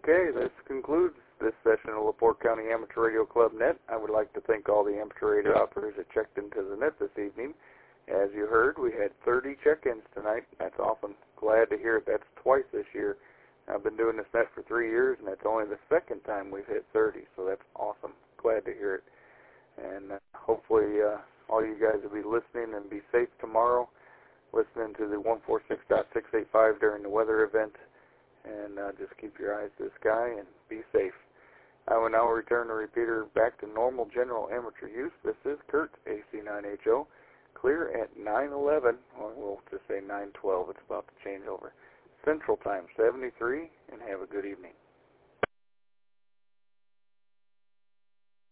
Okay, this concludes this session of LaPorte County Amateur Radio Club Net. I would like to thank all the amateur radio operators that checked into the net this evening. As you heard, we had 30 check-ins tonight. That's awesome. Glad to hear it. That's twice this year. I've been doing this net for 3 years, and that's only the second time we've hit 30, so that's awesome. Glad to hear it. And hopefully all you guys will be listening and be safe tomorrow, listening to the 146.685 during the weather event, and just keep your eyes to the sky and be safe. I will now return the repeater back to normal general amateur use. This is Kurt, AC9HO, clear at 9:11, or we'll just say 9:12. It's about to change over. Central Time, 73, and have a good evening.